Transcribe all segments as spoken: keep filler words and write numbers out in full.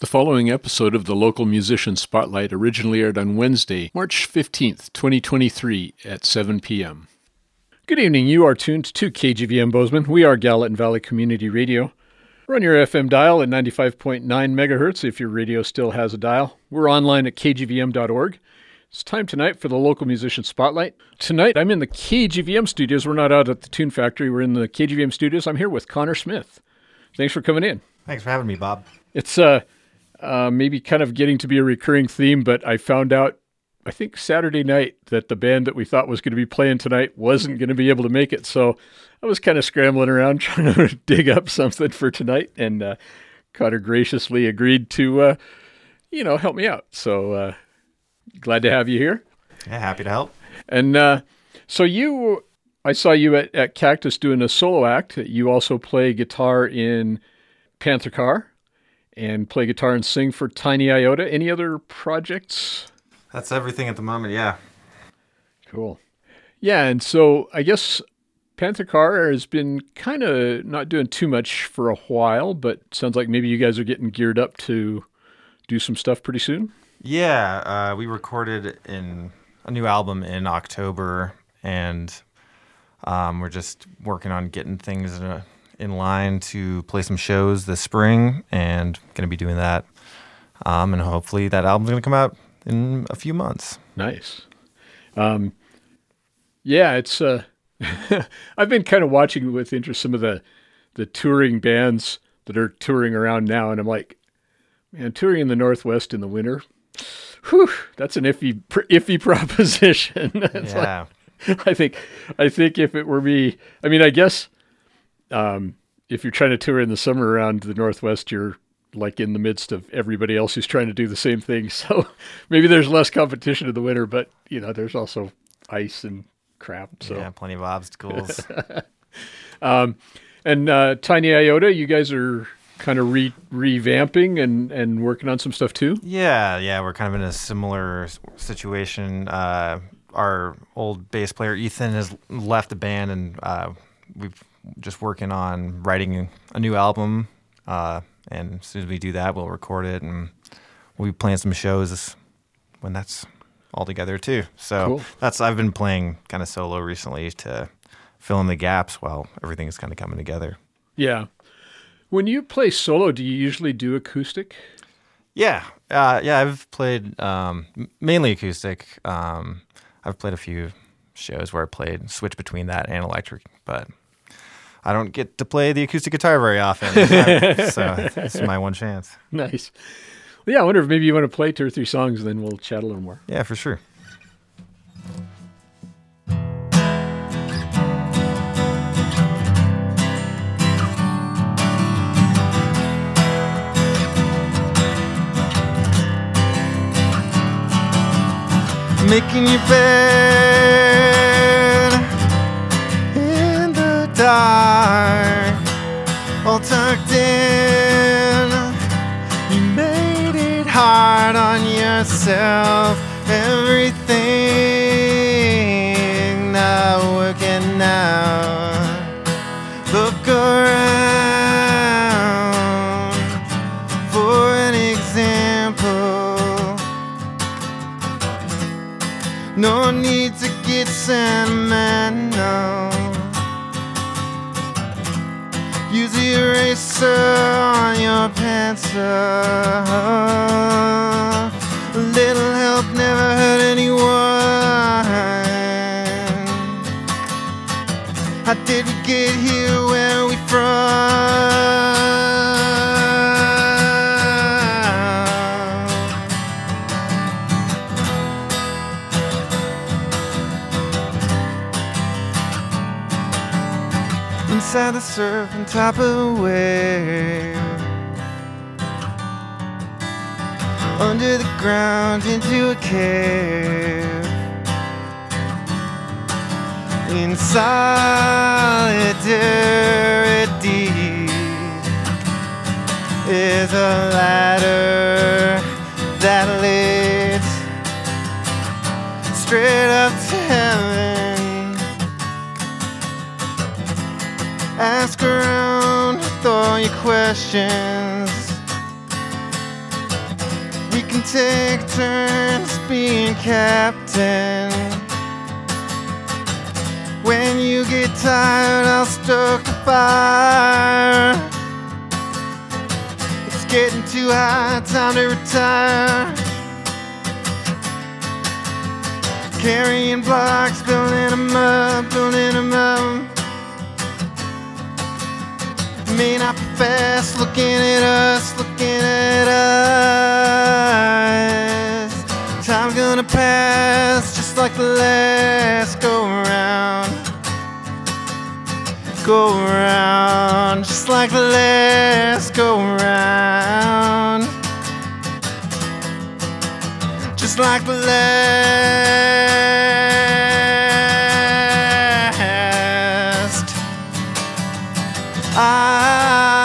The following episode of the Local Musician Spotlight originally aired on Wednesday, March fifteenth, twenty twenty-three at seven p.m. Good evening. You are tuned to K G V M Bozeman. We are Gallatin Valley Community Radio. We're on your F M dial at ninety-five point nine megahertz if your radio still has a dial. We're online at k g v m dot org. It's time tonight for the Local Musician Spotlight. Tonight, I'm in the K G V M studios. We're not out at the Tune Factory. We're in the K G V M studios. I'm here with Connor Smith. Thanks for coming in. Thanks for having me, Bob. It's uh, uh, maybe kind of getting to be a recurring theme, but I found out, I think Saturday night, that the band that we thought was going to be playing tonight wasn't going to be able to make it. So I was kind of scrambling around trying to dig up something for tonight, and uh, Connor graciously agreed to, uh, you know, help me out. So uh, glad to have you here. Yeah, happy to help. And uh, so you, I saw you at, at Cactus doing a solo act. You also play guitar in Panther Car and play guitar and sing for Tiny Iota. Any other projects? That's everything at the moment, yeah. Cool. Yeah, and so I guess Panther Car has been kind of not doing too much for a while, but sounds like maybe you guys are getting geared up to do some stuff pretty soon. Yeah, uh, we recorded in a new album in October, and um, we're just working on getting things in, a, in line to play some shows this spring, and going to be doing that. Um, and hopefully that album's going to come out in a few months. Nice. Um, yeah, it's. Uh, I've been kind of watching with interest some of the the touring bands that are touring around now, and I'm like, man, touring in the Northwest in the winter, whew, that's an iffy iffy proposition. It's yeah. Like, I think I think if it were me, I mean, I guess um, if you're trying to tour in the summer around the Northwest, you're like in the midst of everybody else who's trying to do the same thing. So maybe there's less competition in the winter, but you know, there's also ice and crap. So yeah, plenty of obstacles. um, and uh, Tiny Iota, you guys are kind of re- revamping and, and working on some stuff too? Yeah, yeah, we're kind of in a similar situation. Uh, our old bass player, Ethan, has left the band, and uh, we've just working on writing a new album. Uh, and as soon as we do that, we'll record it, and we'll be playing some shows when that's all together too. So cool. that's I've been playing kind of solo recently to fill in the gaps while everything is kind of coming together. Yeah. When you play solo, do you usually do acoustic? Yeah. Uh, yeah, I've played um, mainly acoustic. Um, I've played a few shows where I played, switch between that and electric, but I don't get to play the acoustic guitar very often. So it's my one chance. Nice. Well, yeah, I wonder if maybe you want to play two or three songs, and then we'll chat a little more. Yeah, for sure. Making your bed in the dark, all tucked in. You made it hard on yourself. Everything not working out. Look around for an example. No need to get sentimental. Use the eraser on your pencil. A little help never hurt anyone. How did we get here? Where are we from? Inside the surf on top of a wave, under the ground into a cave, in solidarity is a ladder that leads straight up to heaven. Ask around with all your questions. We can take turns being captain. When you get tired, I'll stoke the fire. It's getting too hot, time to retire. Carrying blocks, building them up, building them up. May not be fast, looking at us, looking at us. Time's gonna pass, just like the last go around. Go around, just like the last go around. Just like the last. I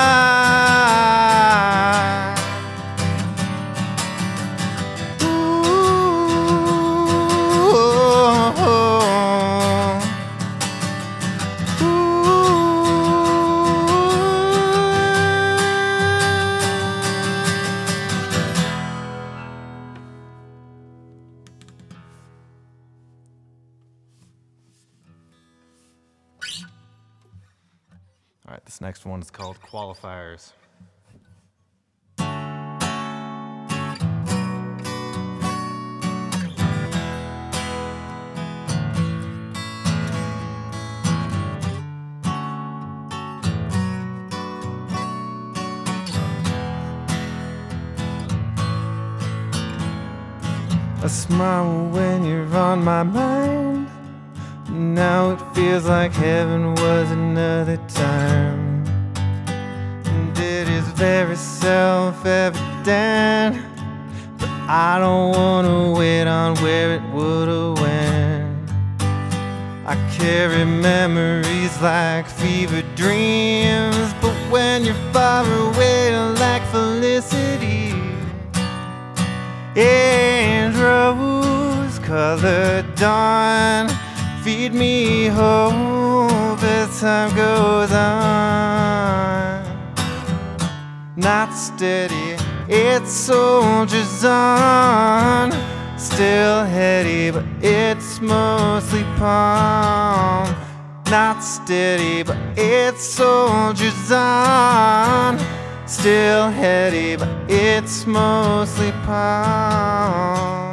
All right, this next one is called Qualifiers. I smile when you're on my mind. Now it feels like heaven was another time. And it is very self-evident, but I don't wanna wait on where it would've went. I carry memories like fever dreams, but when you're far away like felicity and rose-colored dawn, feed me hope as time goes on. Not steady, it soldiers on. Still heady, but it's mostly palm. Not steady, but it soldiers on. Still heady, but it's mostly palm.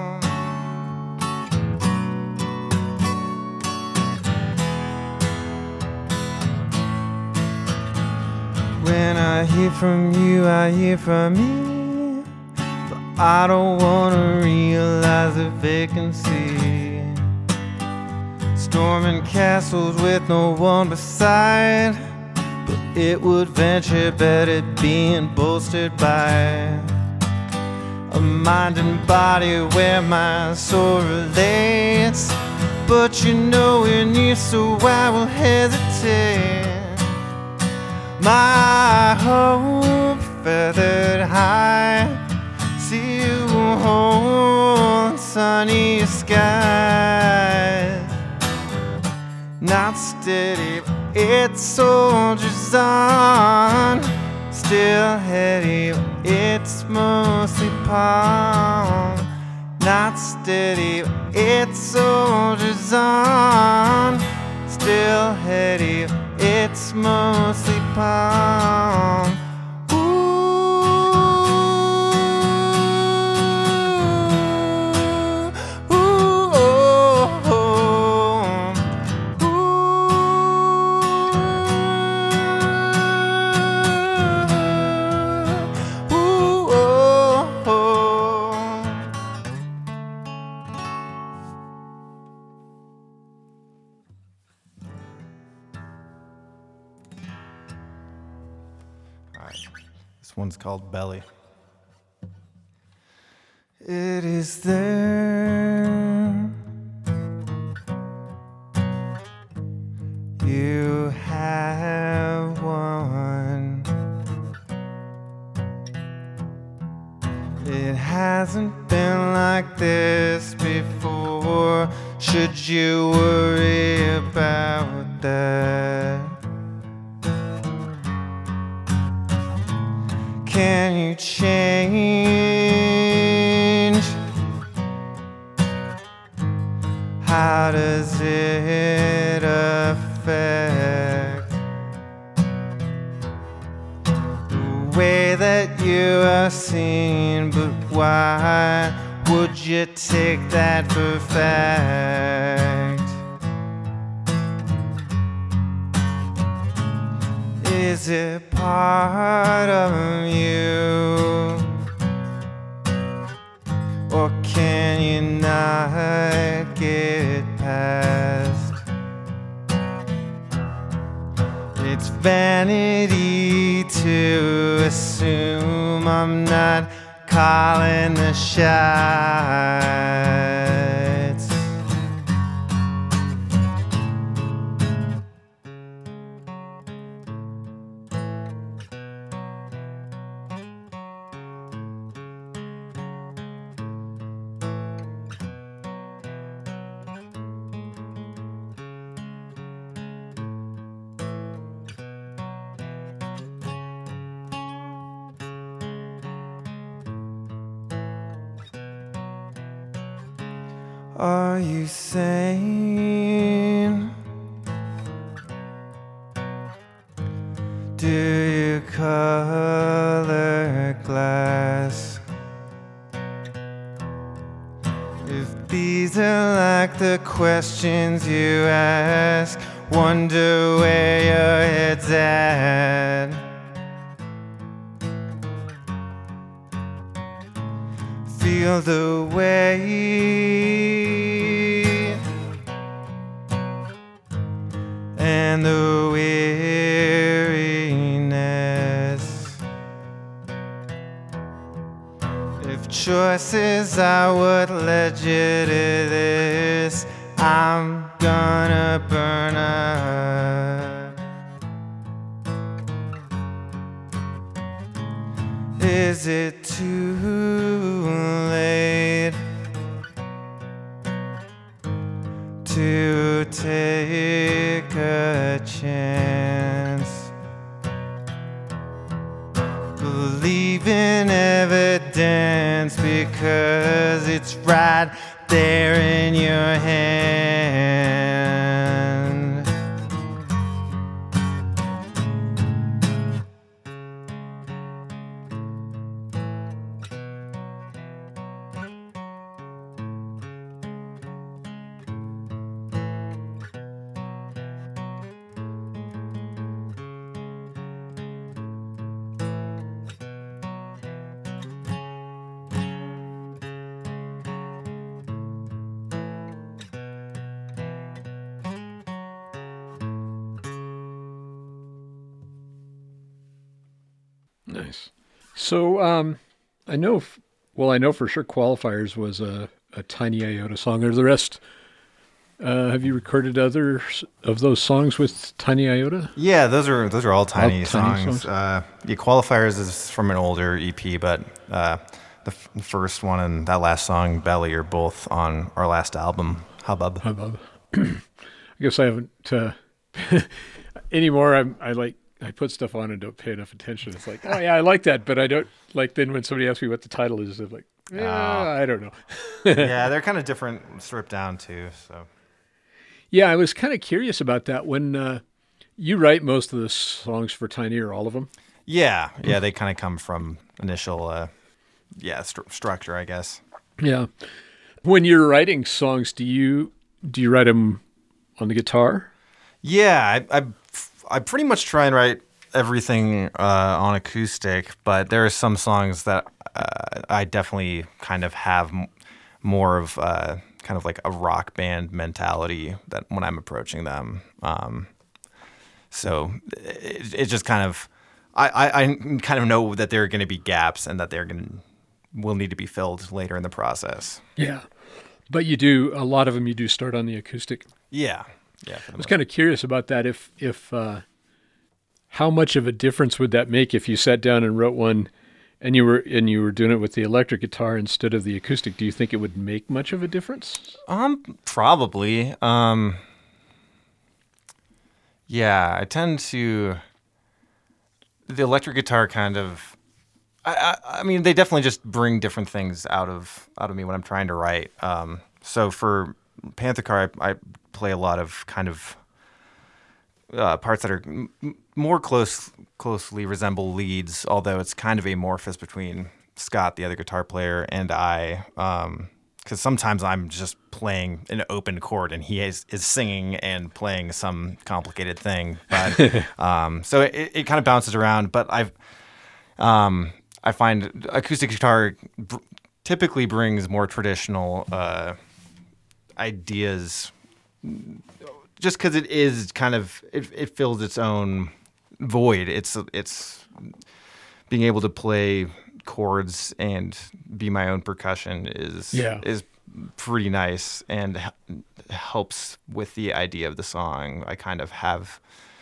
When I hear from you, I hear from me, but I don't wanna realize the vacancy. Storming castles with no one beside, but it would venture better being bolstered by a mind and body where my soul relates. But you know you're near, so I will hesitate. My hope feathered high, see you whole in sunny skies. Not steady, but it soldiers on. Still heady, but it's mostly palm. Not steady, but it soldiers on. Still heady, it's mostly palm. Ooh, ooh, oh, oh. Ooh, ooh, oh, oh. This one's called Belly. It is there. You have won. It hasn't been like this before. Should you worry about that? Can you change how does it affect the way that you are seen? But why would you take that for fact? Is it part of you? Or can you not get past? It's vanity to assume I'm not calling the shots. Are you sane? Do you color glass? If these are like the questions you ask, wonder where your head's at. Feel the weight and the weariness. If choices are what led you to this, I'm gonna burn up. Is it too late to take a chance? Believe in evidence because it's right there in your hand. Nice. So, um, I know, f- well, I know for sure Qualifiers was a, a Tiny Iota song. Are the rest, uh, have you recorded others of those songs with Tiny Iota? Yeah, those are those are all tiny, All tiny songs. songs? Uh, yeah, Qualifiers is from an older E P, but uh, the, f- the first one and that last song, Belly, are both on our last album, Hubbub. Hubbub. I guess I haven't, uh, anymore. I'm, I like, I put stuff on and don't pay enough attention. It's like, oh yeah, I like that, but I don't like. Then when somebody asks me what the title is, I'm like, yeah, Oh. I don't know. Yeah, they're kind of different, stripped down too. So Yeah, I was kind of curious about that. When uh, you write most of the songs for Tiny, or all of them? yeah, yeah, they kind of come from initial, uh, yeah, stru- structure, I guess. Yeah. When you're writing songs, do you do you write them on the guitar? Yeah, I, I, I pretty much try and write everything uh, on acoustic, but there are some songs that uh, I definitely kind of have m- more of uh, kind of like a rock band mentality that when I'm approaching them. Um, so it, it just kind of, I, I, I kind of know that there are going to be gaps and that they're going to will need to be filled later in the process. Yeah. But you do, a lot of them you do start on the acoustic. Yeah. Yeah. For the I was most- kind of curious about that. If, if, uh, how much of a difference would that make if you sat down and wrote one and you were, and you were doing it with the electric guitar instead of the acoustic? Do you think it would make much of a difference? Um, probably. Um, yeah, I tend to. The electric guitar kind of. I, I, I mean, they definitely just bring different things out of out of me when I'm trying to write. Um, so for Panther Car, I, I play a lot of kind of uh, parts that are m- more close, closely resemble leads, although it's kind of amorphous between Scott, the other guitar player, and I. Um, Because sometimes I'm just playing an open chord and he is, is singing and playing some complicated thing. But um, so it, it kind of bounces around. But I've um, I find acoustic guitar br- typically brings more traditional uh, ideas, just because it is kind of it, it fills its own void. It's it's being able to play chords and be my own percussion is yeah. is pretty nice and helps with the idea of the song. I kind of have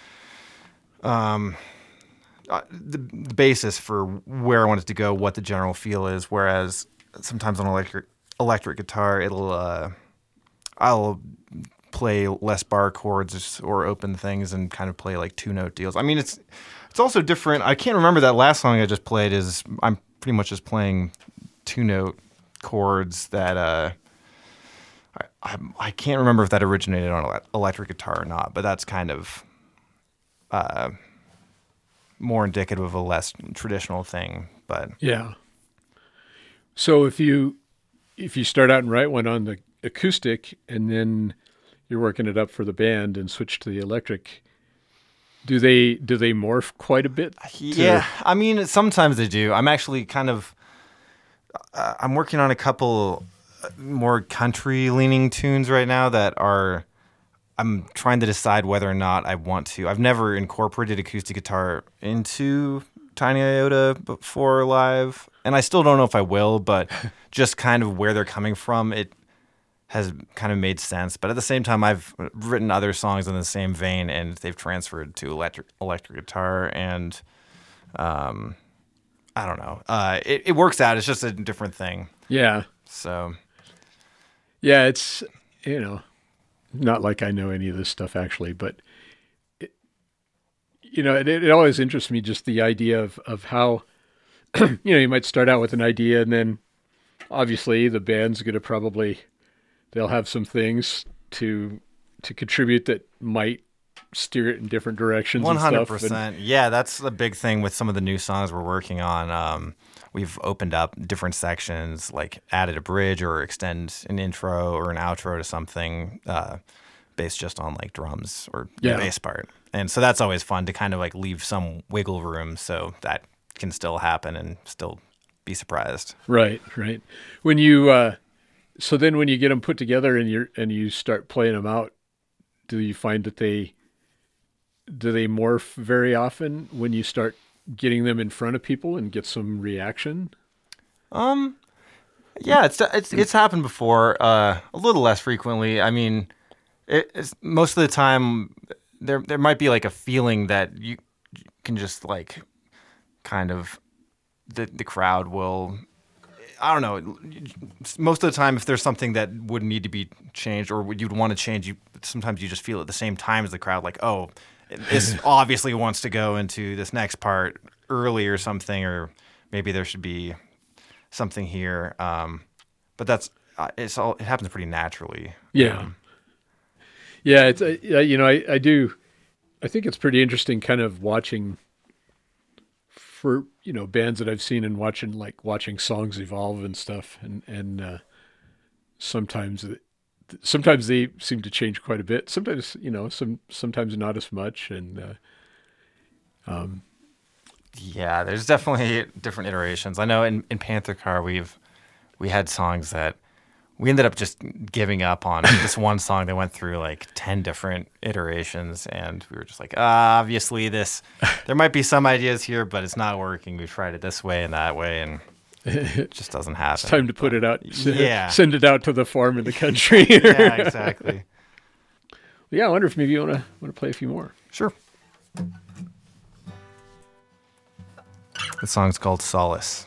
um uh, the, the basis for where I want it to go, what the general feel is, whereas sometimes on electric electric guitar it'll uh I'll play less bar chords or open things and kind of play like two note deals. I mean, it's it's also different. I can't remember that last song I just played. Is I'm pretty much just playing two note chords that uh, I, I I can't remember if that originated on electric guitar or not, but that's kind of uh, more indicative of a less traditional thing. But yeah. So if you if you start out and write one on the acoustic and then you're working it up for the band and switch to the electric, do they do they morph quite a bit? To... Yeah, I mean, sometimes they do. I'm actually kind of uh, I'm working on a couple more country leaning tunes right now that are I'm trying to decide whether or not I want to. I've never incorporated acoustic guitar into Tiny Iota before live, and I still don't know if I will, but just kind of where they're coming from, it has kind of made sense. But at the same time, I've written other songs in the same vein, and they've transferred to electric electric guitar, and um, I don't know. Uh, it, it works out. It's just a different thing. Yeah. So. Yeah, it's, you know, not like I know any of this stuff actually, but, it, you know, it, it always interests me just the idea of, of how, you know, you might start out with an idea and then obviously the band's going to probably, they'll have some things to to contribute that might steer it in different directions. one hundred percent. And stuff. And yeah, that's the big thing with some of the new songs we're working on. Um, we've opened up different sections, like added a bridge or extend an intro or an outro to something uh, based just on like drums or yeah. the bass part. And so that's always fun to kind of like leave some wiggle room so that can still happen and still be surprised. Right, right. When you, uh, so then when you get them put together and you and you start playing them out, do you find that they, do they morph very often when you start getting them in front of people and get some reaction? Um, yeah, it's it's it's happened before. Uh, a little less frequently. I mean, it, it's, most of the time there there might be like a feeling that you can just like kind of the the crowd will. I don't know. Most of the time, if there's something that would need to be changed or you'd want to change, you sometimes you just feel at the same time as the crowd, like, oh, this obviously wants to go into this next part early or something, or maybe there should be something here. Um, but that's uh, it's all it happens pretty naturally. Yeah, um, yeah. It's uh, you know I, I do. I think it's pretty interesting, kind of watching for you know bands that I've seen and watching like watching songs evolve and stuff, and and uh, sometimes. Sometimes they seem to change quite a bit. Sometimes, you know, some sometimes not as much. And uh, um, yeah, there's definitely different iterations. I know in, in Panther Car we've we had songs that we ended up just giving up on. This one song that went through like ten different iterations, and we were just like, ah, obviously this there might be some ideas here, but it's not working. We tried it this way and that way, and it just doesn't happen. It's time to put it out. Yeah. Send it out to the farm in the country. Yeah, exactly. Yeah, I wonder if maybe you want to want to play a few more. Sure. The song's called Solace.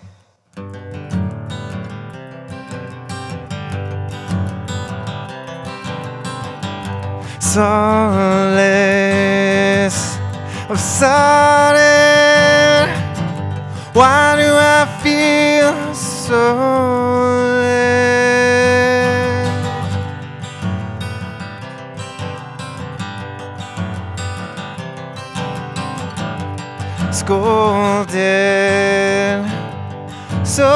Solace of sudden, why do I feel so late? scolded. So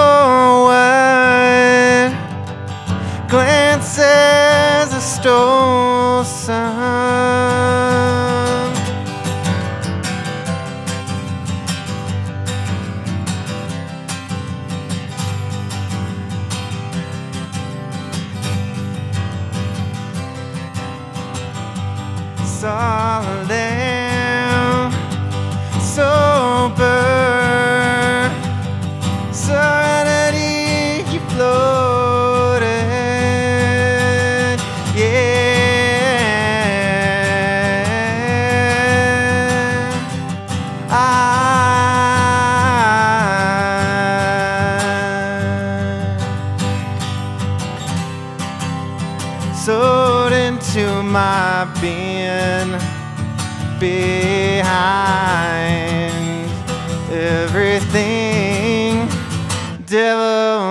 what? Glances I stole some. Solemn, sober, serenity you floated, yeah. I soared into my being behind everything devil.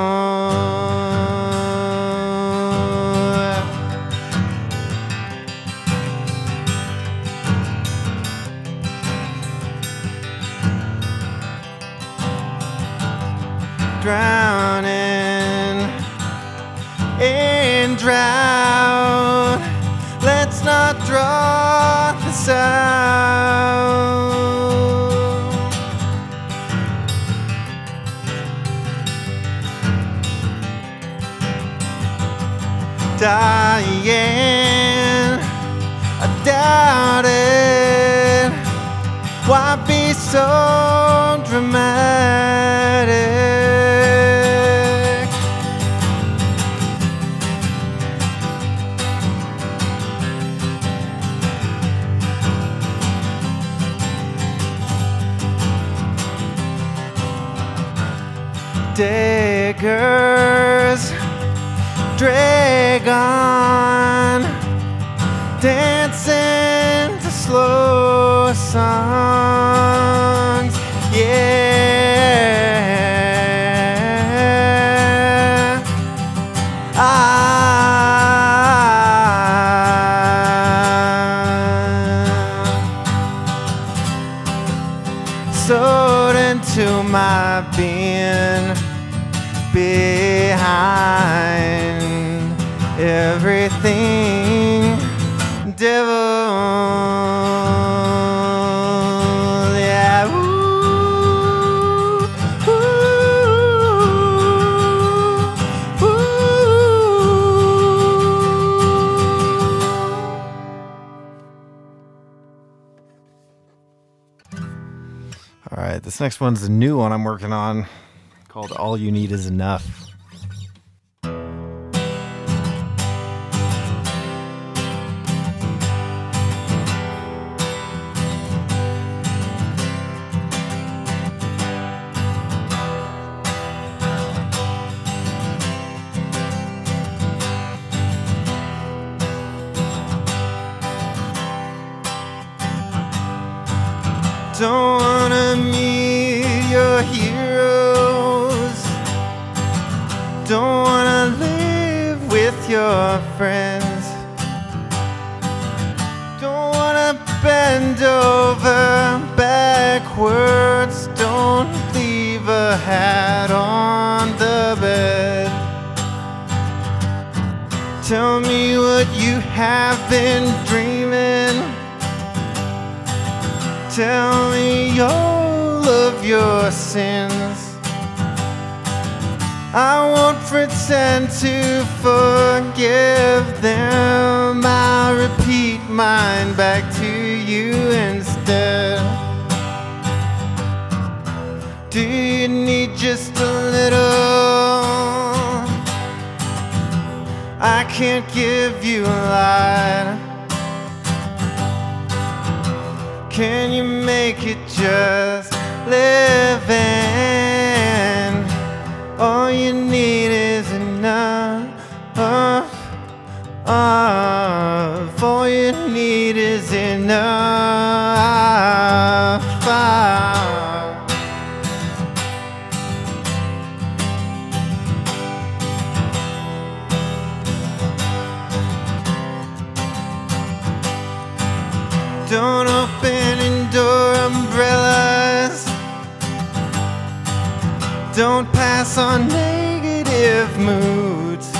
Drowning in drought, let's not draw this out. Dying, I doubt it. Why be so dramatic? Daggers drag on, dancing to slow songs, yeah. I soared into my being behind everything devil, yeah. Ooh, ooh, ooh. All right, this next one's a new one I'm working on called All You Need Is Enough. Don't wanna meet your heroes, don't wanna live with your friends, don't wanna bend over backwards, don't leave a hat on the bed. Tell me what you have been dreaming, tell me all of your sins. I won't pretend to forgive them, I'll repeat mine back to you instead. Do you need just a little? I can't give you a lot. Can you make it just living? All you need is enough. All you need is enough. Don't open indoor umbrellas, Don't pass on negative moods.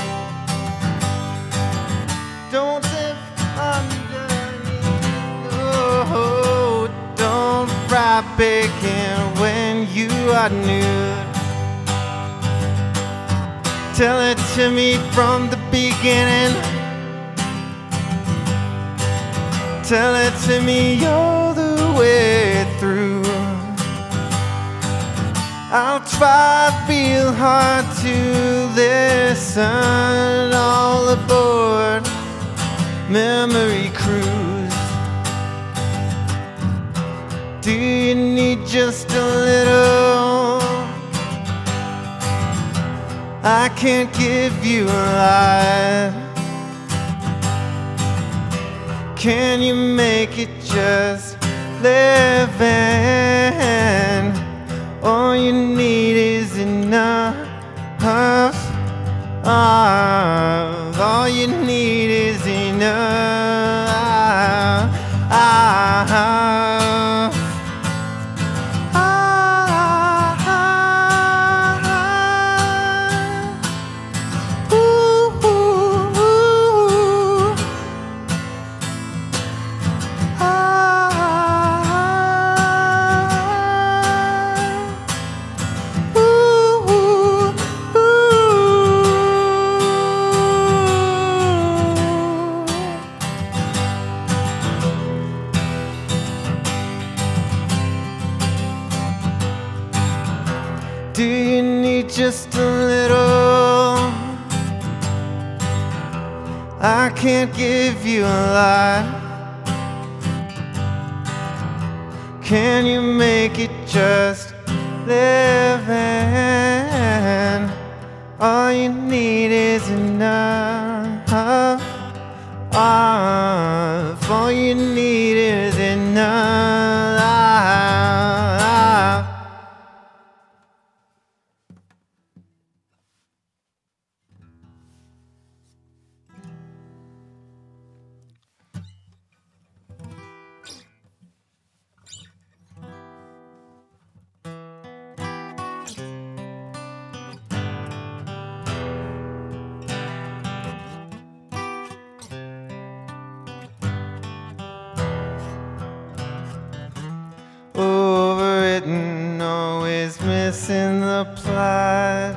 Don't live underneath. Oh, don't fry bacon when you are nude. Tell it to me from the beginning. Tell it to me all the way through. I'll try real hard to listen. All aboard Memory Cruise. Do you need just a little? I can't give you a lot. Can you make it just living? All you need is enough. All you need is enough. Do you need just a little? I can't give you a lot. Can you make it just living? All you need is enough. All you need is enough. Overwritten, always missing the plot.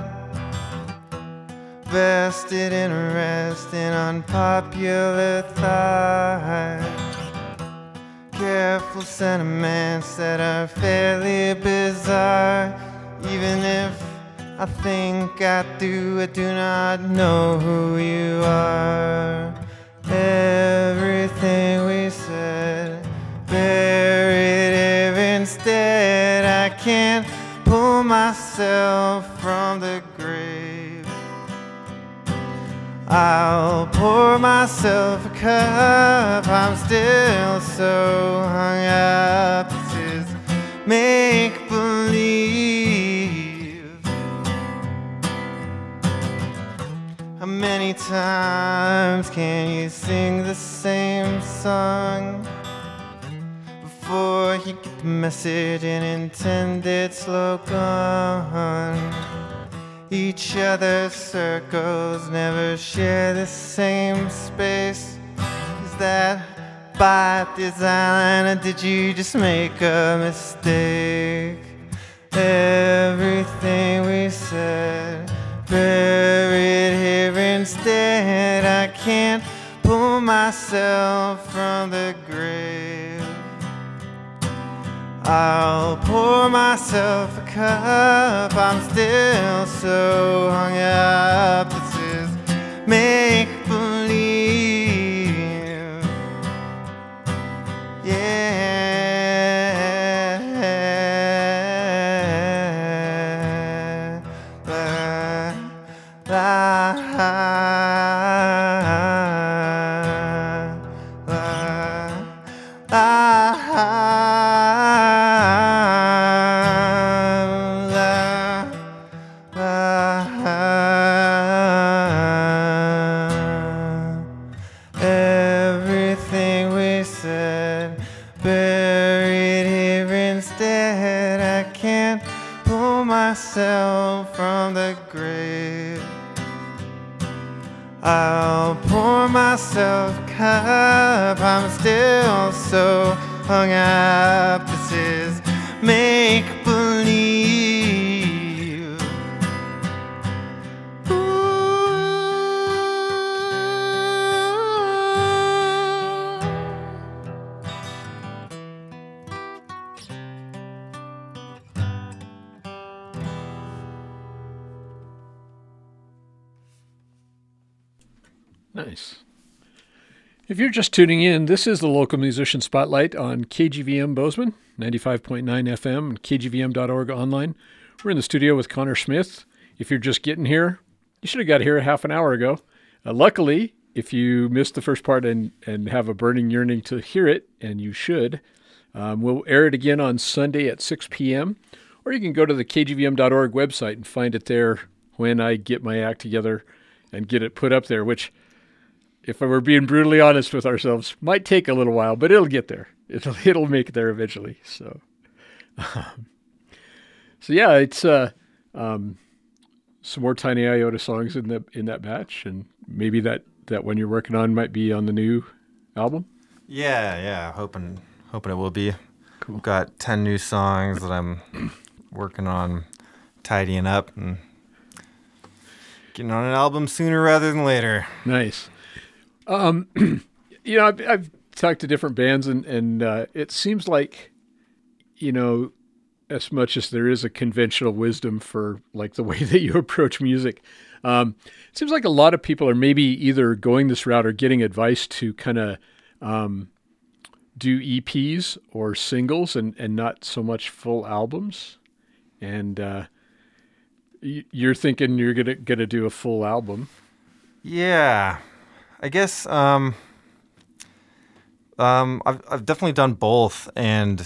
Vested in arrest in unpopular thought. Careful sentiments that are fairly bizarre. Even if I think I do, I do not know who you are. Everything we said, buried here instead. I can't pull myself from the grave. I'll pour myself a cup. I'm still so hung up. This is make-believe. How many times can you sing the same song before you get the message and intended slogan? Each other's circles never share the same space. Is that by design, or did you just make a mistake? Everything we said, buried here instead. I can't pull myself from the grave. I'll pour myself a cup. I'm still so hung up. This is make-believe. Yeah. La, la, la, everything we said, buried here instead. I can't pull myself the grave. I'll pour myself a cup, I'm still so hung up. This is make-believe. Nice. If you're just tuning in, this is the Local Musician Spotlight on K G V M Bozeman, ninety-five point nine F M and K G V M dot org online. We're in the studio with Connor Smith. If you're just getting here, you should have got here a half an hour ago. Uh, luckily, if you missed the first part and, and have a burning yearning to hear it, and you should, um, we'll air it again on Sunday at six p.m., or you can go to the K G V M dot org website and find it there when I get my act together and get it put up there, which, if we're being brutally honest with ourselves, might take a little while, but it'll get there. It'll it'll make it there eventually. So, um, so yeah, it's uh, um, some more Tiny Iota songs in the in that batch, and maybe that, that one you're working on might be on the new album. Yeah, yeah, hoping hoping it will be. Cool. Got ten new songs that I'm working on tidying up and getting on an album sooner rather than later. Nice. Um, you know, I've, I've talked to different bands, and, and uh, it seems like, you know, as much as there is a conventional wisdom for like the way that you approach music, um, it seems like a lot of people are maybe either going this route or getting advice to kind of um, do E Ps or singles and, and not so much full albums. And uh, you're thinking you're gonna gonna do a full album. Yeah. I guess um, um, I've I've definitely done both, and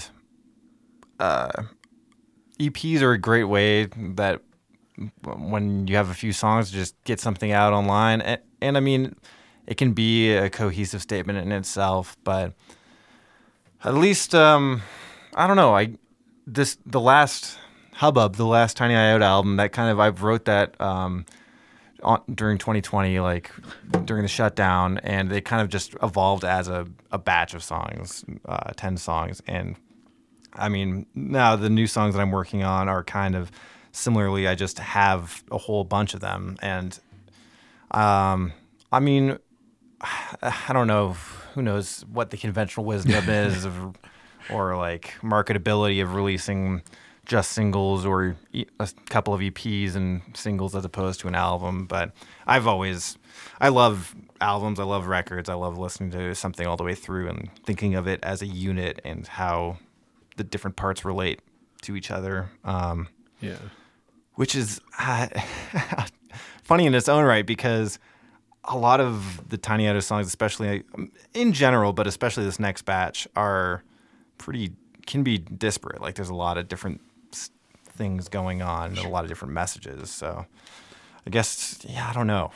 uh, E Ps are a great way that when you have a few songs, just get something out online, and, and I mean, it can be a cohesive statement in itself, but at least um, I don't know. I this the last Hubbub, the last Tiny Iota album, that kind of I wrote that. Um, On, during twenty twenty, like during the shutdown, and they kind of just evolved as a, a batch of songs, uh, ten songs. And I mean, now the new songs that I'm working on are kind of similarly, I just have a whole bunch of them. And um, I mean, I don't know, who knows what the conventional wisdom is of, or like marketability of releasing just singles or a couple of E Ps and singles as opposed to an album. But I've always, I love albums, I love records, I love listening to something all the way through and thinking of it as a unit and how the different parts relate to each other. Um, yeah. Which is uh, funny in its own right, because a lot of the Tiny Iota songs, especially in general, but especially this next batch, are pretty, can be disparate. Like there's a lot of different things going on and a lot of different messages. So I guess, yeah, I don't know.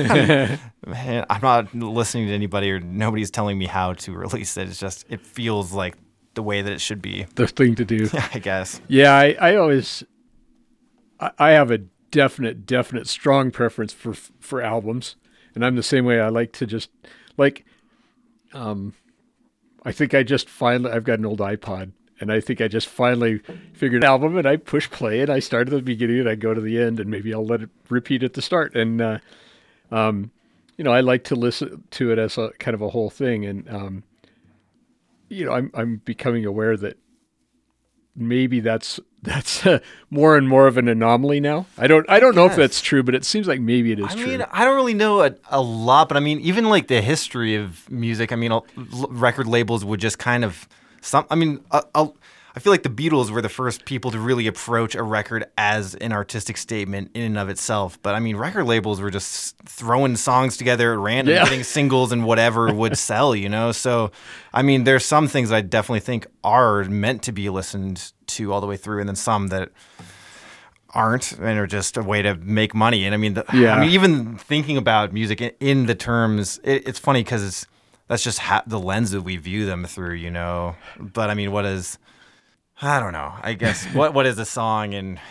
Man, I'm not listening to anybody, or nobody's telling me how to release it. It's just, it feels like the way that it should be. The thing to do. I guess. Yeah, I, I always, I, I have a definite, definite strong preference for, for albums. And I'm the same way. I like to just, like, um, I think I just finally, I've got an old iPod, and I think I just finally figured an album, and I push play, and I start at the beginning, and I go to the end, and maybe I'll let it repeat at the start. And, uh, um, you know, I like to listen to it as a kind of a whole thing. And, um, you know, I'm, I'm becoming aware that maybe that's, that's uh, more and more of an anomaly now. I don't, I don't know if that's true, but it seems like maybe it is I true. mean, I don't really know a, a lot, but I mean, even like the history of music, I mean, l- record labels would just kind of, some, I mean, I'll, I'll, I feel like the Beatles were the first people to really approach a record as an artistic statement in and of itself. But I mean, record labels were just throwing songs together at random, Yeah. getting singles and whatever would sell, you know? So, I mean, there's some things I definitely think are meant to be listened to all the way through, and then some that aren't and are just a way to make money. And I mean, the, Yeah. I mean, even thinking about music in, in the terms, it, it's funny because it's, that's just ha- the lens that we view them through, you know? But I mean, what is... I don't know. I guess what what is a song, and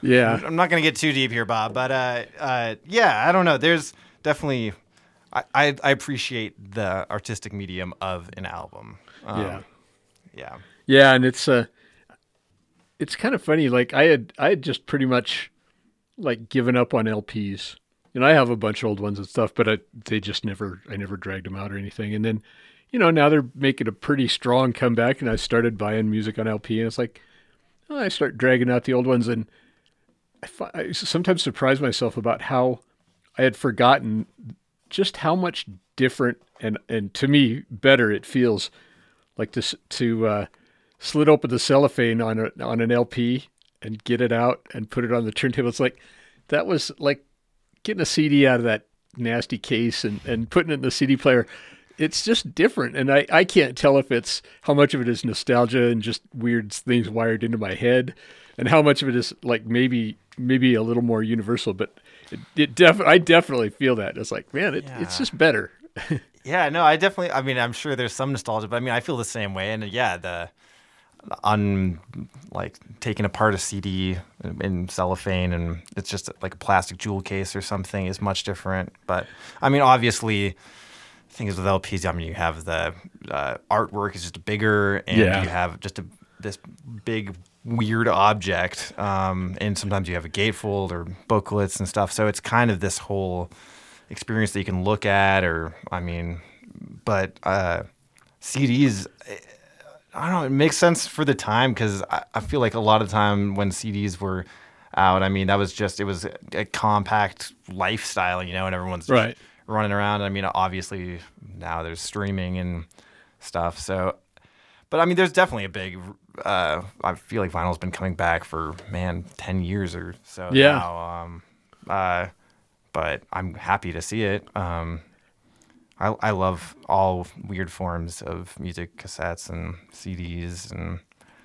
Yeah. I'm not going to get too deep here, Bob, but uh, uh, yeah, I don't know. There's definitely, I, I, I appreciate the artistic medium of an album. Um, yeah. Yeah. Yeah, and it's uh, it's kind of funny. Like I had, I had just pretty much like given up on L Ps. You know, I have a bunch of old ones and stuff, but I, they just never, I never dragged them out or anything. And then, you know, now they're making a pretty strong comeback, and I started buying music on L P, and it's like, oh, I start dragging out the old ones, and I, fi- I sometimes surprise myself about how I had forgotten just how much different and, and to me better it feels like to s- to uh, slit open the cellophane on a, on an L P and get it out and put it on the turntable. It's like that was like getting a C D out of that nasty case and, and putting it in the C D player. It's just different. And I, I can't tell if it's how much of it is nostalgia and just weird things wired into my head and how much of it is like maybe maybe a little more universal. But it, it def- I definitely feel that. It's like, man, it, Yeah. it's just better. Yeah, no, I definitely, I mean, I'm sure there's some nostalgia, but I mean, I feel the same way. And yeah, the, on like taking apart a C D in cellophane and it's just like a plastic jewel case or something is much different. But I mean, obviously, the thing is with L Ps, I mean, you have the uh, artwork is just bigger, and Yeah. you have just a, this big weird object, um, and sometimes you have a gatefold or booklets and stuff. So it's kind of this whole experience that you can look at, or I mean, but uh, C Ds. I don't know. It makes sense for the time because I, I feel like a lot of time when C Ds were out, I mean, that was just, it was a, a compact lifestyle, you know, and everyone's just Right. running around. I mean, obviously now there's streaming and stuff. So, but I mean, there's definitely a big, uh, I feel like vinyl's been coming back for, man, ten years or so Yeah. now. Um, uh, but I'm happy to see it. Um, I, I love all weird forms of music, cassettes and C Ds and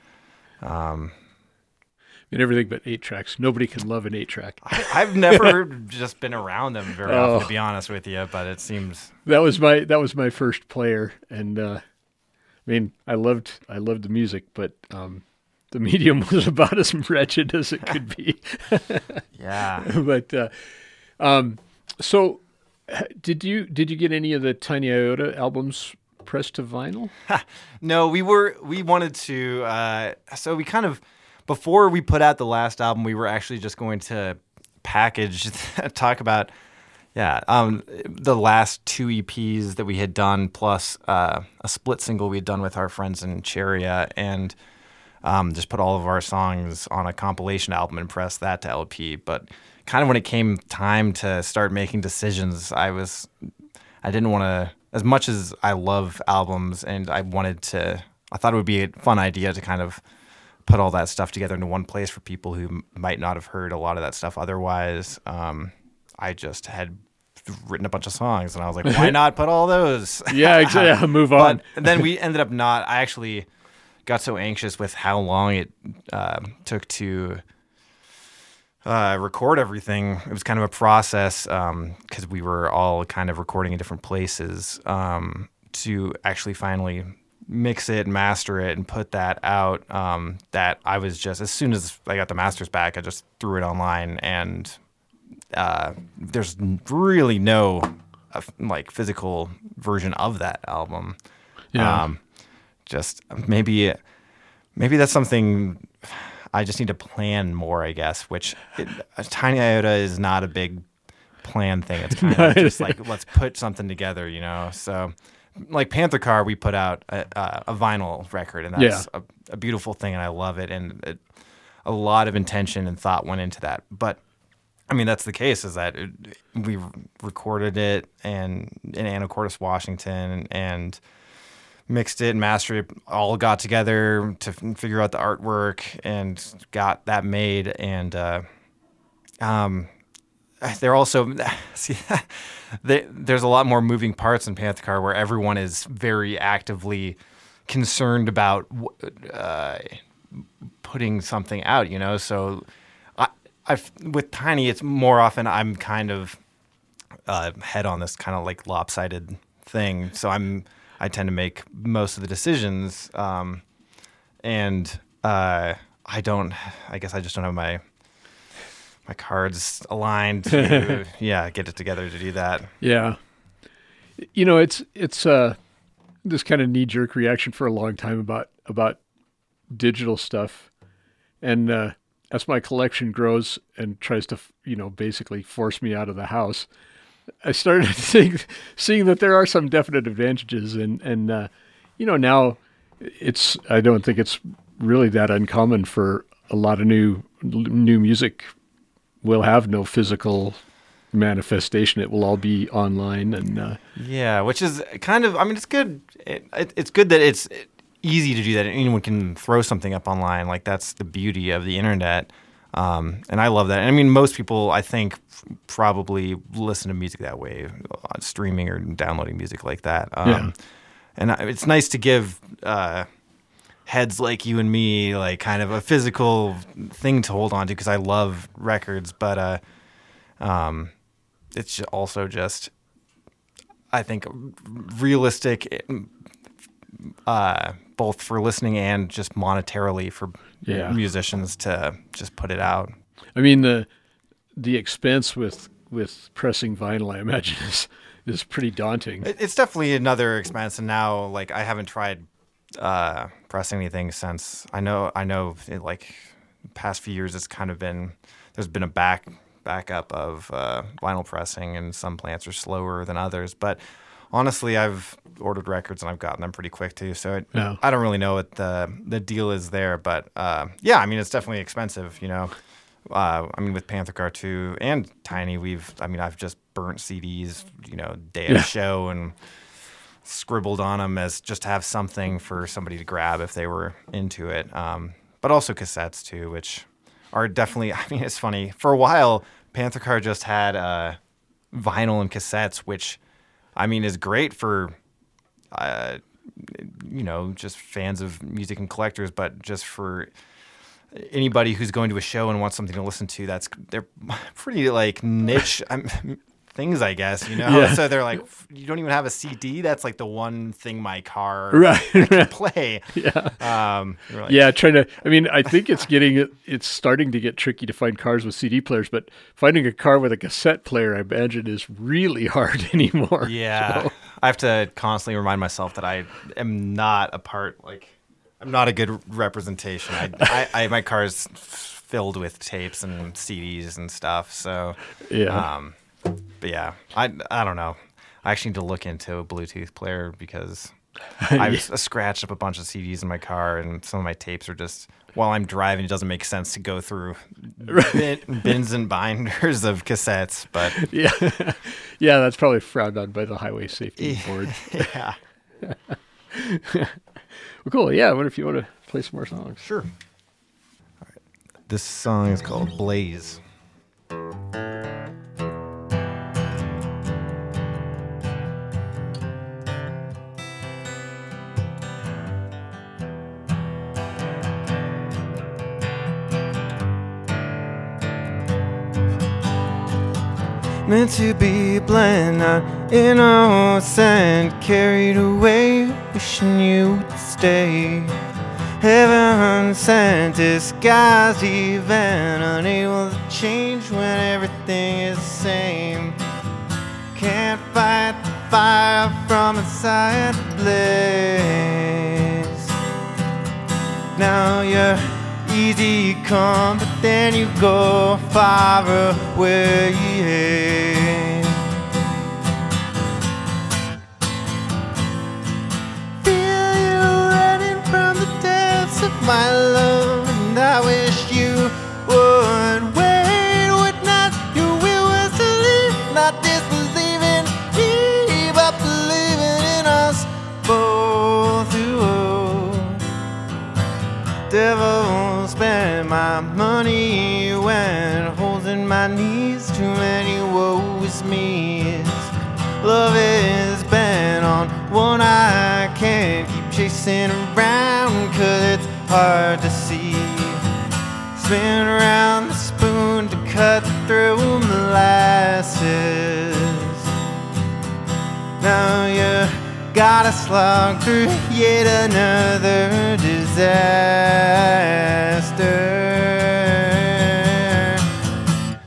um, And everything but eight tracks. Nobody can love an eight track. I, I've never just been around them very Oh. often, to be honest with you. But it seems That was my that was my first player, and uh, I mean, I loved I loved the music, but um, the medium was about as wretched as it could be. yeah. but uh, um, so, h- did you did you get any of the Tiny Iota albums pressed to vinyl? No, we were we wanted to. Uh, so we kind of before we put out the last album, we were actually just going to package talk about. Yeah, um, the last two E Ps that we had done, plus uh, a split single we had done with our friends in Cheria, and um, just put all of our songs on a compilation album and press that to L P. But kind of when it came time to start making decisions, I was, I didn't want to, as much as I love albums, and I wanted to, I thought it would be a fun idea to kind of put all that stuff together into one place for people who m- might not have heard a lot of that stuff otherwise. Um, I just had written a bunch of songs, and I was like, why not put all those? Yeah, exactly. Yeah, move on. But then we ended up not. I actually got so anxious with how long it uh, took to uh, record everything. It was kind of a process because we were all kind of recording in different places um, to actually finally mix it, master it, and put that out. Um, that I was just, as soon as I got the masters back, I just threw it online, and uh, there's really no uh, like physical version of that album. Yeah. Um, just maybe, maybe that's something I just need to plan more, I guess, which it, a Tiny Iota is not a big plan thing. It's kind of just like, let's put something together, you know? So like Panther Car, we put out a, a, a vinyl record, and that's Yeah. a, a beautiful thing, and I love it. And it, a lot of intention and thought went into that. But I mean, that's the case, is that it, we recorded it and in Anacortes, Washington, and mixed it and mastered it, all got together to f- figure out the artwork and got that made. And uh, um, they're also, see, they, there's a lot more moving parts in Panther Car where everyone is very actively concerned about uh, putting something out, you know? So I, I've, with Tiny, it's more often I'm kind of uh, head on this kind of like lopsided thing. So I'm, I tend to make most of the decisions, um, and uh, I don't. I guess I just don't have my my cards aligned to yeah get it together to do that. Yeah, you know, it's it's uh, this kind of knee jerk reaction for a long time about about digital stuff, and uh, as my collection grows and tries to you know basically force me out of the house, I started seeing seeing that there are some definite advantages, and and uh, you know now it's I don't think it's really that uncommon for a lot of new new music will have no physical manifestation. It will all be online, and uh, yeah, which is kind of I mean it's good. It, it, it's good that it's easy to do that. Anyone can throw something up online. Like that's the beauty of the internet. Um, and I love that. I mean, most people, I think, probably listen to music that way, on streaming or downloading music like that. Um, yeah. And it's nice to give uh, heads like you and me, like, kind of a physical thing to hold on to, because I love records. But uh, um, it's also just, I think, realistic, uh, both for listening and just monetarily for Yeah. musicians to just put it out. I mean, the the expense with with pressing vinyl, I imagine, is is pretty daunting. It, it's definitely another expense, and now like I haven't tried uh, pressing anything since. I know I know it, like past few years, it's kind of been there's been a back backup of uh, vinyl pressing, and some plants are slower than others, but. Honestly, I've ordered records and I've gotten them pretty quick too. So it, Yeah. I don't really know what the the deal is there, but uh, yeah, I mean it's definitely expensive. You know, uh, I mean with Panther Car two and Tiny, we've I mean I've just burnt C Ds, you know, day of Yeah. show and scribbled on them as just to have something for somebody to grab if they were into it. Um, but also cassettes too, which are definitely. I mean, it's funny. For a while, Panther Car just had uh, vinyl and cassettes, which. I mean, is great for, uh, you know, just fans of music and collectors, but just for anybody who's going to a show and wants something to listen to, that's they're pretty like niche um, things, I guess, you know. Yeah. So they're like, you don't even have a C D. That's like the one thing my car Right. can play. Yeah. Um, you're like, Yeah, trying to. I mean, I think it's getting. It's starting to get tricky to find cars with C D players, but finding a car with a cassette player, I imagine, is really hard anymore. Yeah, So, I have to constantly remind myself that I am not a part. Like, I'm not a good representation. I, I, I my car is filled with tapes and C Ds and stuff. So, yeah. Um, but yeah, I I don't know. I actually need to look into a Bluetooth player because I've Yeah. scratched up a bunch of C Ds in my car, and some of my tapes are just while I'm driving. It doesn't make sense to go through bin, bins and binders of cassettes, but Yeah. Yeah, that's probably frowned on by the Highway Safety Board. yeah, Well, cool. Yeah, I wonder if you want to play some more songs. sure. All right. This song is called Blaze. Meant to be blind, not innocent, carried away, wishing you would stay. Heaven sent, disguised event, unable to change when everything is the same. Can't fight the fire from inside the blaze. Now you're easy come, but then you go far away. Feel you running from the depths of my love, and I wish you would wait. Would not your will was to leave, not disbelieving me, but believing in us both. Ooh. Devil spend my money when holding my knees. Too many woes me's. Love is bent on one I can't keep chasing around, cause it's hard to see. Spin around the spoon to cut through molasses. Now you gotta slog through yet another disaster.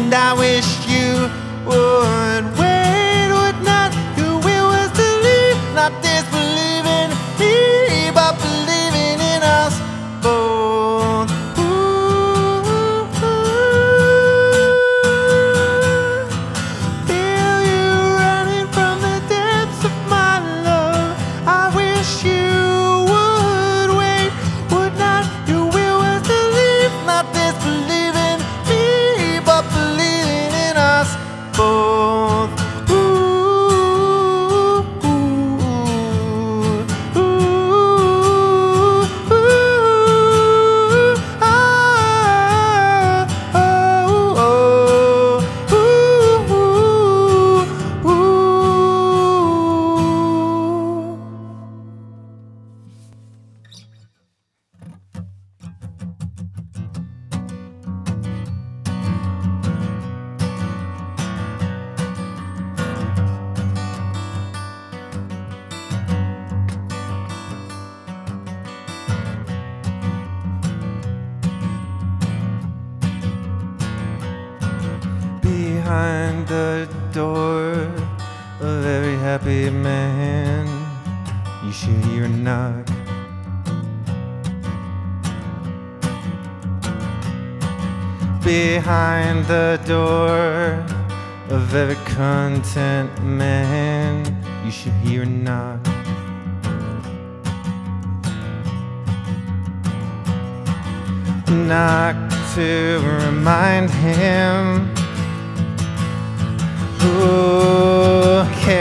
and I wish you would wait. Would not your will was to leave, not disbelieving me, but believing in us both. Ooh, feel you running from the depths of my love. I wish you would wait. Would not your will was to leave, not disbelieving me, but believing in us both. Ooh, ooh, ooh, ooh, ah, oh, oh, ooh, ooh, ooh. Behind the door of every happy man, you should hear a knock. Behind the door of every content man, you should hear a knock. A knock to remind him who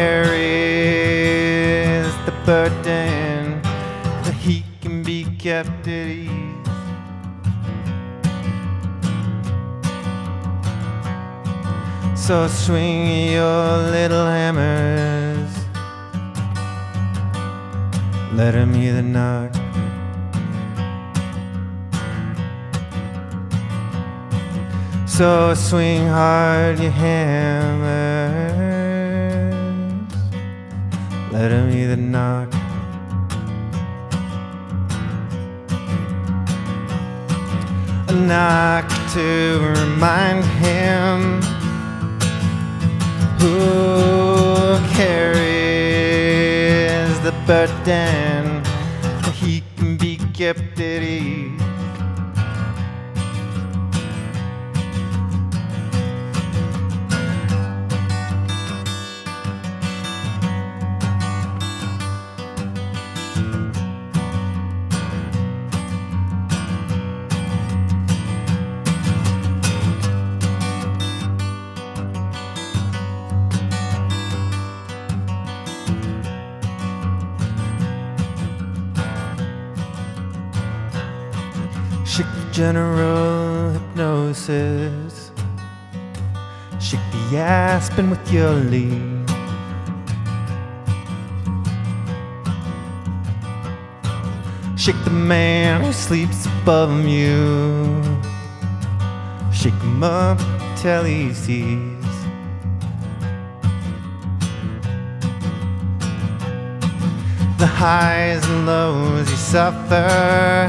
carries the burden that he can be kept at ease. So swing your little hammers, let him hear the knock. So swing hard your hammers, let him hear the knock. A knock to remind him who carries the burden that he can be kept at ease. Shake the general hypnosis, shake the aspen with your lead. Shake the man who sleeps above you, shake him up till he sees. The highs and lows you suffer,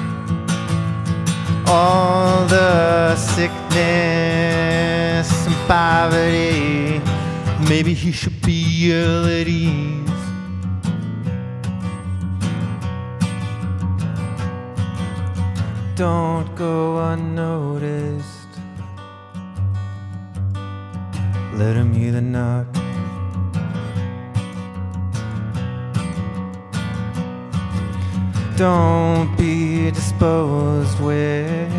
all the sickness and poverty, maybe he should be ill at ease. Don't go unnoticed, let him hear the knock. Don't be disposed with,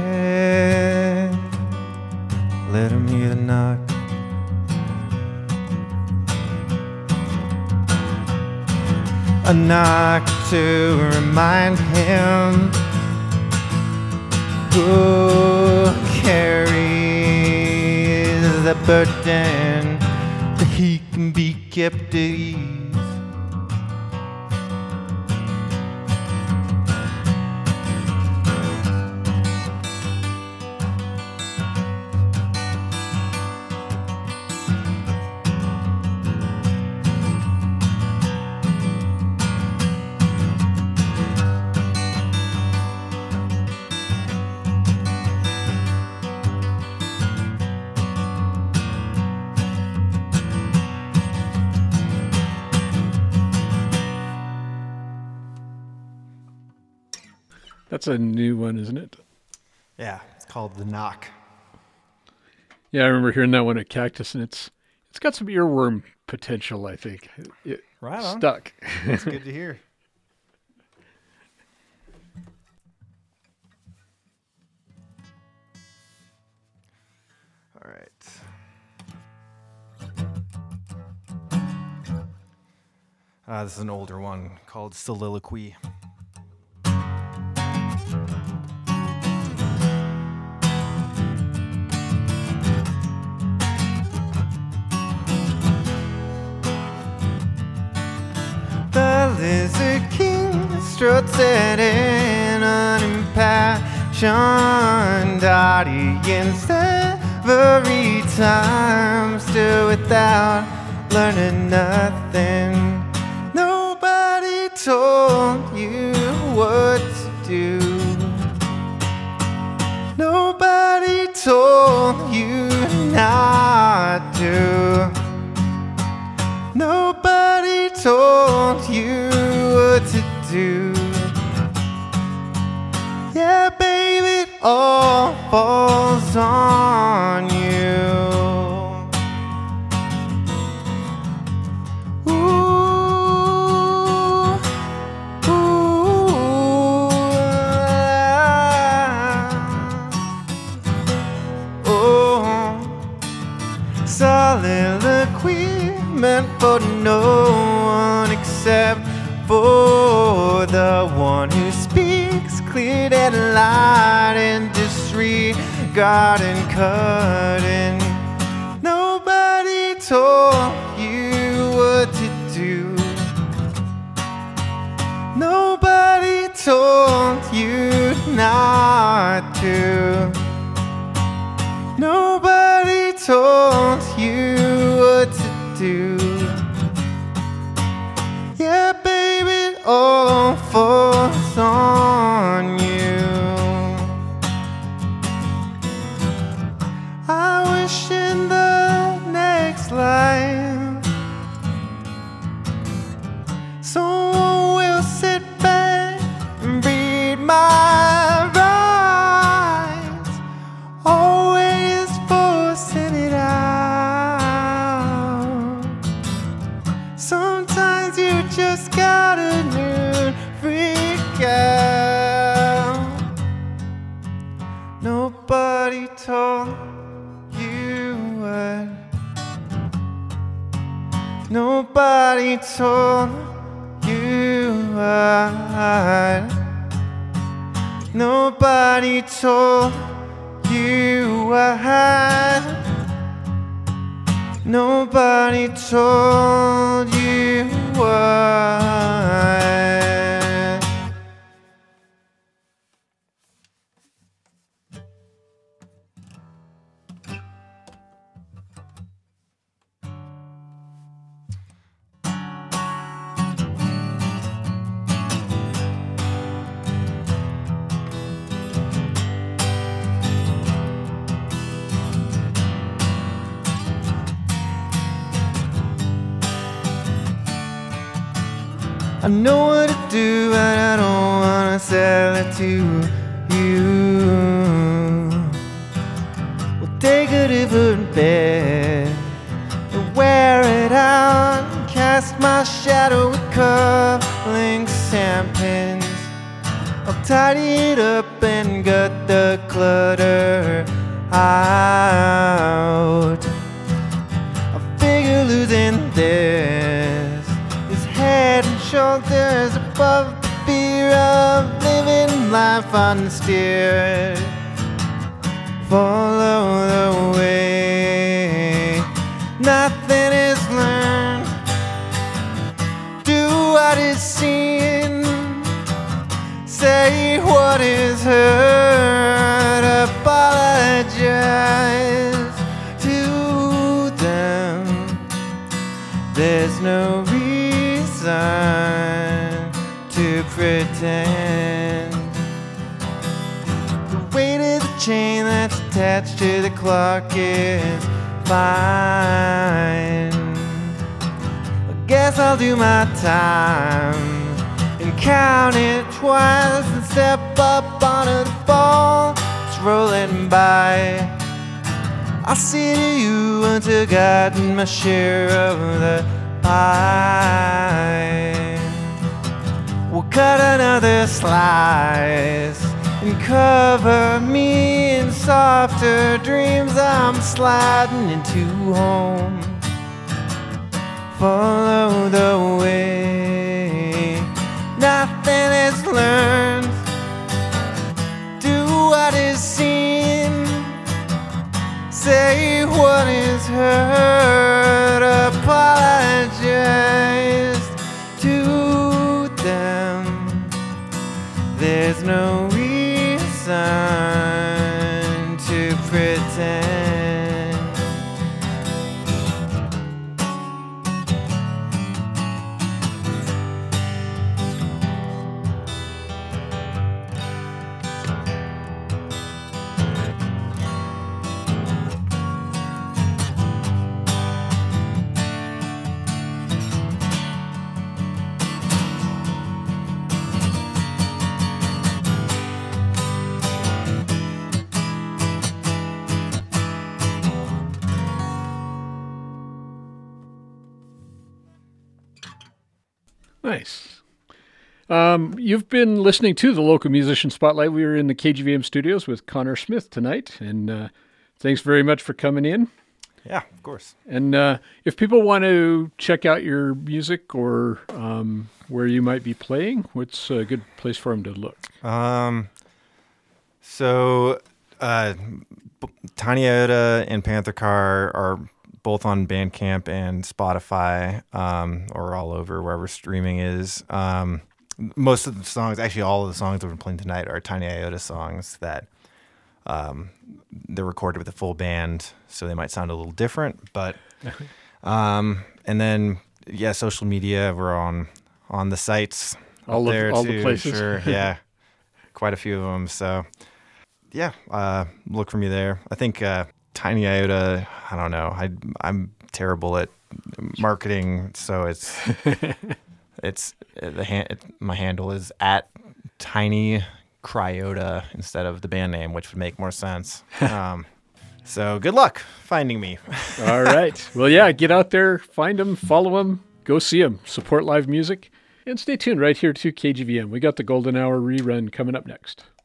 let him hear the knock. A knock to remind him who carries the burden that he can be kept at ease. That's a new one, isn't it? Yeah, it's called The Knock. Yeah, I remember hearing that one at Cactus, and it's it's got some earworm potential, I think. It Right on. stuck. That's good to hear. All right. Uh, this is an older one called Soliloquy. The Lizard King struts at an unimpassioned audience every time, still without learning nothing. Nobody told you what to do. Nobody told you not to. Nobody told you what to do. Yeah, baby, it all falls on you. Ooh, ooh, ah, oh, soliloquy meant for no one except for the one who speaks clear that light and disregard and cutting. Nobody told you what to do. Nobody told you not to. Nobody told you what to do. Yeah, baby, it all falls on you. I wish in the next life someone will sit back and read my rights, always forcing it out. Sometimes you just gotta new freak out. Nobody told you what. Nobody told you what. Nobody told you what. Nobody told you what. I know what to do, but I don't wanna sell it to you. We'll take a different bed and wear it out and cast my shadow with cufflinks and pins. I'll tidy it up and gut the clutter out. I figure losing this is head and shoulders above the fear of living life unsteered. Follow the way, nothing is learned. Do what is seen, say what is heard. Apologize to them. There's no reason to pretend. The weight of the chain that's attached to the clock is fine. I guess I'll do my time and count it twice and step up on the ball, it's rolling by. I say to you, once I've gotten my share of the pie, we'll cut another slice and cover me in softer dreams. I'm sliding into home. Follow the way. Nothing is learned. Do what is seen. Say what is heard. Apologize to them. There's no reason to pretend. Nice. Um, you've been listening to the Local Musician Spotlight. We were in the K G V M studios with Connor Smith tonight, and uh, thanks very much for coming in. Yeah, of course. And uh, if people want to check out your music or um, where you might be playing, what's a good place for them to look? Um, so uh, Tiny Iota and Panther Car are both on Bandcamp and Spotify, um, or all over wherever streaming is. Um, most of the songs, actually all of the songs that we're playing tonight are Tiny Iota songs that um, they're recorded with a full band, so they might sound a little different. But um, and then yeah, social media, we're on on the sites all up of, there all too. the places. Sure, yeah, quite a few of them. So yeah, uh, look for me there. I think. Uh, Tiny Iota, I don't know. I I'm terrible at marketing, so it's it's the hand, it, my handle is at Tiny Cryota instead of the band name, which would make more sense. Um, so good luck finding me. All right. Well, yeah, get out there, find them, follow them, go see them, support live music, and stay tuned right here to K G V M. We got the Golden Hour rerun coming up next.